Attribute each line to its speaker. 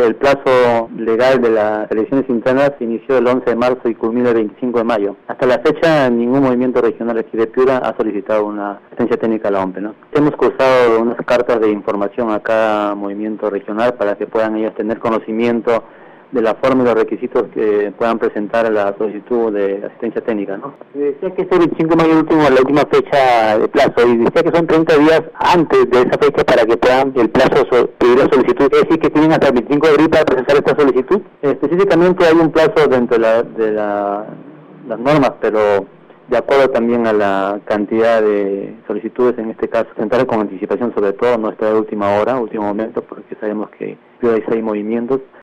Speaker 1: el plazo legal de las elecciones internas inició el 11 de marzo y culmina el 25 de mayo. Hasta la fecha, ningún movimiento regional aquí de Piura ha solicitado una asistencia técnica a la OMPE, ¿no? Hemos cruzado unas cartas de información a cada movimiento regional para que puedan ellos tener conocimiento de la forma y los requisitos que puedan presentar a la solicitud de asistencia técnica, ¿no? Decía que es el 25 de mayo la última fecha de plazo, y decía que son 30 días antes de esa fecha para que puedan el plazo pedir la solicitud. Es decir, que tienen hasta el 25 de abril para procesar esta solicitud. Específicamente hay un plazo dentro de las normas, pero de acuerdo también a la cantidad de solicitudes, en este caso, presentar con anticipación, sobre todo no estar de última hora, último momento, porque sabemos que hay movimientos.